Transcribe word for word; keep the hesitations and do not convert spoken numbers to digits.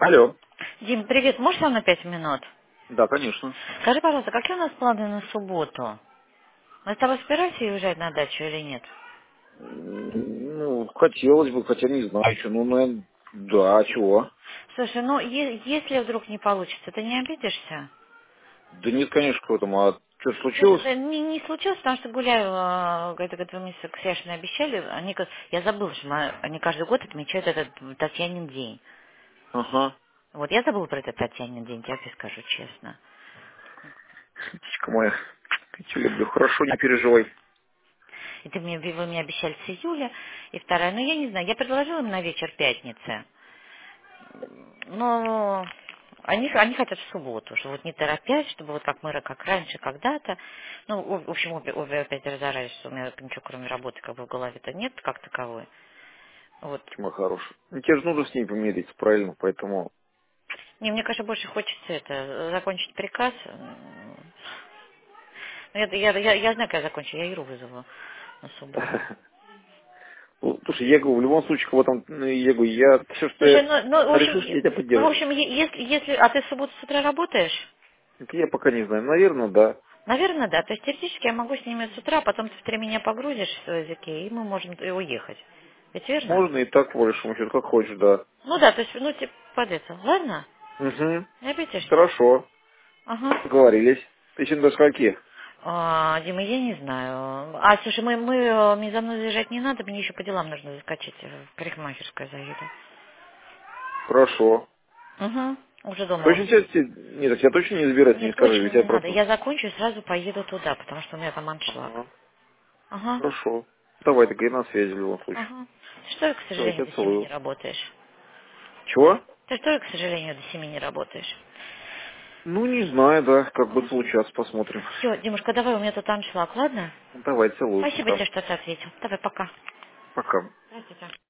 Алло. Дим, привет. Можешь со мной пять минут? Да, конечно. Скажи, пожалуйста, какие у нас планы на субботу? Мы с тобой собираемся уезжать на дачу или нет? М, Ну, хотелось бы, хотя не знаю еще. Ну, наверное, да, чего? Слушай, ну, е- если вдруг не получится, ты не обидишься? Да нет, конечно, кто там. А что Слушай, случилось? да не, не случилось, потому что гуляю, а, это как два месяца к Сяшиной обещали, они, как- я забыла, что мы- они каждый год отмечают этот Татьянин день. Ага. Вот я забыла про этот Татьянин день, тебе скажу честно. Птичка моя. Я тебя люблю. Хорошо, не переживай. И ты мне, вы мне обещали с июля, и вторая, ну я не знаю, я предложила им на вечер пятницы. Но они, они хотят в субботу, что вот не торопясь, чтобы вот как мы, как раньше, когда-то. Ну, в в общем, обе, обе опять разорались, что у меня ничего кроме работы как бы в голове-то нет как таковой. Вот. Тьма хорошая. Ну, тебе же нужно с ней помириться, правильно? Поэтому... Не, мне, конечно, больше хочется это, закончить приказ. М, ну, Я, я, я, я знаю, когда я закончу, я Иру вызову на субботу. Ну, слушай, я говорю, в любом случае, в этом, ну, я говорю, я все, что Слушай, я ну, ну, в общем, решишь, е- я тебя ну, в поддержу. общем, е- если, если, а ты в субботу с утра работаешь? Это я пока не знаю. Наверное, да. Наверное, да. То есть теоретически я могу с ними с утра, потом ты меня погрузишь в свой языке, и мы можем и уехать. Ведь верно? Можно и так, по большому счету, как хочешь, да. Ну да, то есть, ну, типа, под это. Ладно? Угу. Не обидишься? Хорошо. Ага. Договорились. Ты сегодня до скольки? А, Дима, я не знаю. А, слушай, мы, мы, э, мне за мной заезжать не надо, мне еще по делам нужно заскочить э, в парикмахерскую заеду. Хорошо. Угу. Уже дома. Точно сейчас те- нет, я точно не забирать, не Нет, скажи, точно ведь я не надо. просто... Я закончу и сразу поеду туда, потому что у меня там аншлаг. Ага, Ага. хорошо. Давай, так и на связи в любом случае. Ага. Что, к Давай, сожалению, тебя до семи не целую. работаешь? Чего? Ты что, к сожалению, до семи не работаешь? Ну, не знаю, да, как будет получаться, посмотрим. Все, Димушка, давай, у меня тут аншлаг, ладно? Давай, целую, Спасибо пока. тебе, что ты ответил. Давай, пока. Пока. Здравствуйте.